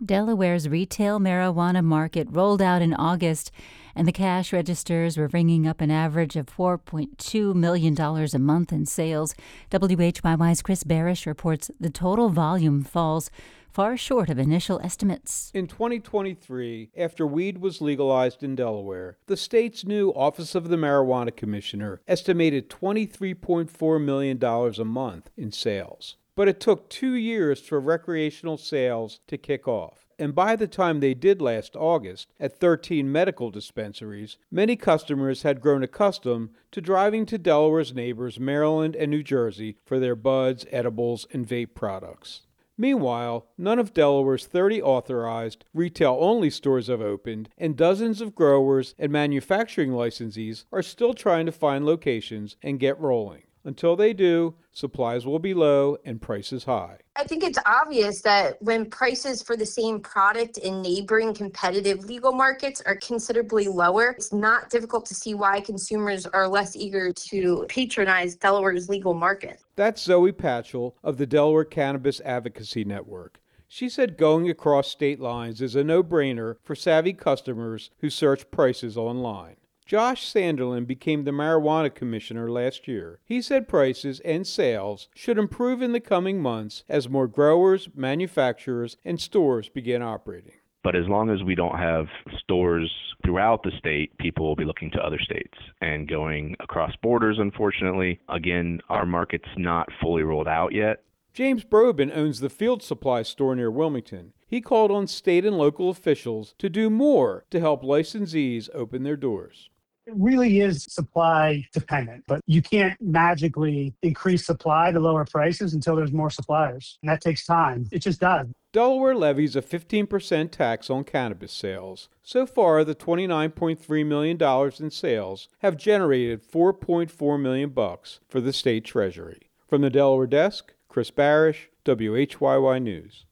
Delaware's retail marijuana market rolled out in August, and the cash registers were ringing up an average of $4.2 million a month in sales. WHYY's Chris Barish reports the total volume falls far short of initial estimates. In 2023, after weed was legalized in Delaware, the state's new Office of the Marijuana Commissioner estimated $23.4 million a month in sales. But it took 2 years for recreational sales to kick off. And by the time they did last August, at 13 medical dispensaries, many customers had grown accustomed to driving to Delaware's neighbors, Maryland and New Jersey, for their buds, edibles, and vape products. Meanwhile, none of Delaware's 30 authorized retail-only stores have opened, and dozens of growers and manufacturing licensees are still trying to find locations and get rolling. Until they do, supplies will be low and prices high. I think it's obvious that when prices for the same product in neighboring competitive legal markets are considerably lower, it's not difficult to see why consumers are less eager to patronize Delaware's legal market. That's Zoe Patchell of the Delaware Cannabis Advocacy Network. She said going across state lines is a no-brainer for savvy customers who search prices online. Josh Sanderlin became the marijuana commissioner last year. He said prices and sales should improve in the coming months as more growers, manufacturers, and stores begin operating. But as long as we don't have stores throughout the state, people will be looking to other states and going across borders, unfortunately. Again, our market's not fully rolled out yet. James Brobin owns the Field Supply store near Wilmington. He called on state and local officials to do more to help licensees open their doors. It really is supply dependent, but you can't magically increase supply to lower prices until there's more suppliers. And that takes time. It just does. Delaware levies a 15% tax on cannabis sales. So far, the $29.3 million in sales have generated $4.4 million for the state treasury. From the Delaware desk, Chris Barish, WHYY News.